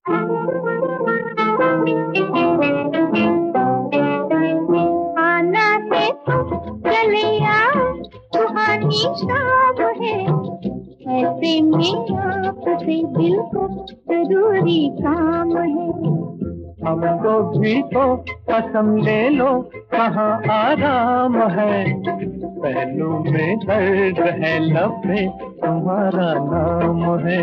आना है तो चले आओ, सुहानी शाम है, ऐसे में आपसे दिल को जरूरी काम है। हमको भी तो कसम ले लो, कहाँ आराम है, पहलू में दर्द है, लब पे तुम्हारा नाम है।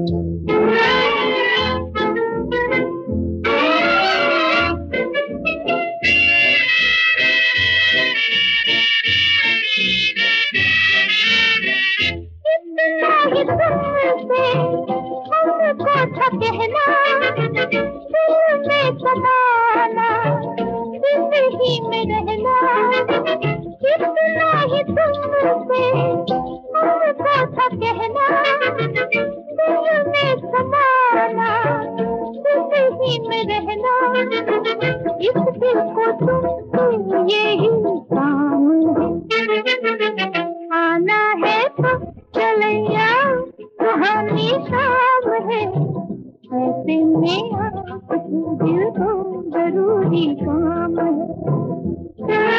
हमको कहना, दिल में समाना, जिंदगी में रहना, कितना ही तुमसे हमको कहना, दिल में समाना, जिंदगी में रहना, इस दिल को तुम यही काम है। आना है तो चले आओ, सुहानी शाम है, ऐसे में आपके दिल को जरूरी काम है।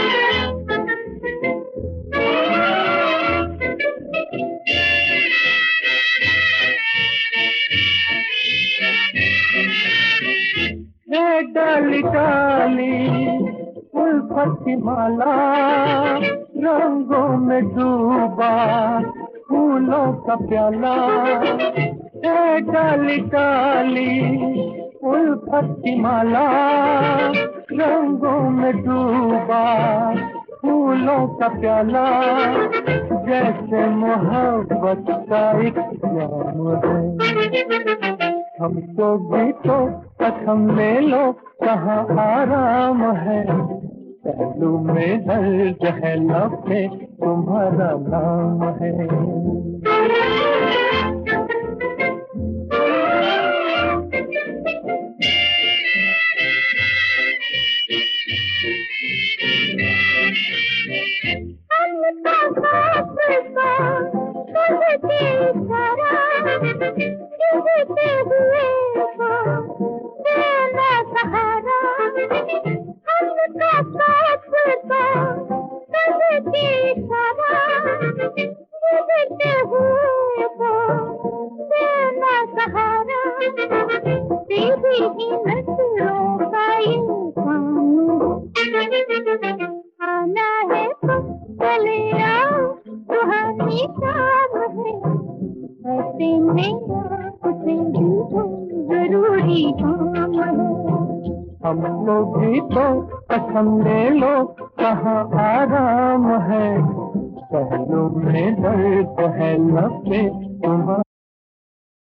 डाली डाली उल्फत की माला, रंगों में डूबा फूलों का प्याला। डाली डाली उल्फत की माला, रंगों में डूबा फूलों का प्याला, जैसे मोहब्बत का एक जाम है। हमको भी तो कसम ले लो, कहाँ आराम है, पहलू में दर्द है, लब पे तुम्हारा नाम है। आना है तो चले आओ, सुहानी शाम है, ऐसे में आपसे दिल को जरूरी काम है। हम लोग भी तो कसम ले लो, कहाँ आराम है, पहलू में दर्द है, लब पे तुम्हारा